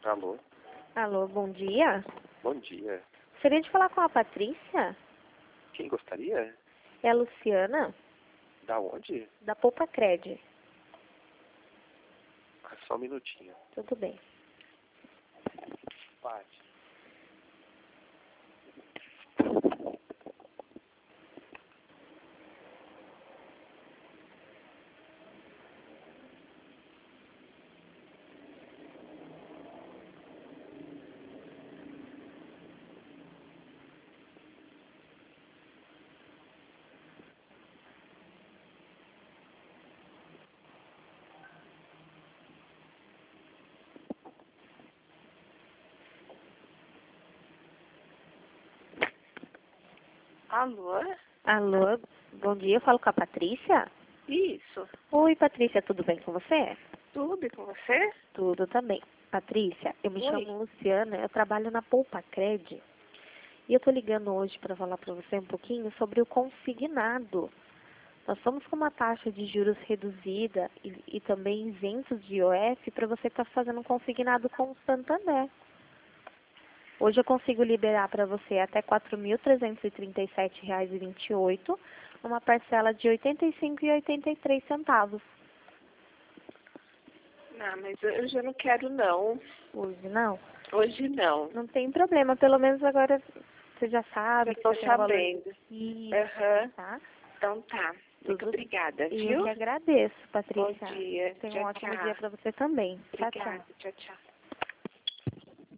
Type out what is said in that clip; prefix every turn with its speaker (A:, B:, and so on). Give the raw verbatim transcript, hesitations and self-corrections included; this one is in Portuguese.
A: Alô?
B: Alô, bom dia.
A: Bom dia.
B: Seria de falar com a Patrícia?
A: Quem gostaria?
B: É a Luciana,
A: Da onde?
B: da Poupa Cred.
A: Ah, só um minutinho.
B: Tudo bem.
A: Pati.
C: Alô?
B: Alô, bom dia. Eu falo com a Patrícia?
C: Isso.
B: Oi, Patrícia, tudo bem com você?
C: Tudo e com você?
B: Tudo também. Patrícia, eu me
C: Oi.
B: chamo Luciana, eu trabalho na Poupa Cred. E eu tô ligando hoje para falar para você um pouquinho sobre o consignado. Nós estamos com uma taxa de juros reduzida e, e também isentos de I O F para você estar fazendo um consignado com o Santander. Hoje eu consigo liberar para você até quatro mil trezentos e trinta e sete reais e vinte e oito, uma parcela de oitenta e cinco reais e oitenta e três centavos.
C: Não, mas eu já não quero não.
B: Hoje não?
C: Hoje não.
B: Não tem problema, pelo menos agora você já sabe
C: Já
B: que
C: tô
B: você tem um valor
C: sabendo.
B: Isso,
C: Aham.
B: tá?
C: Então tá. Muito
B: Tudo-
C: obrigada,
B: E eu
C: viu?
B: que agradeço,
C: Bom
B: Patrícia.
C: dia.
B: Tenha um
C: Tchau,
B: ótimo
C: tchau.
B: dia para você também. Tchau, tchau.
C: Obrigada. Tchau, tchau.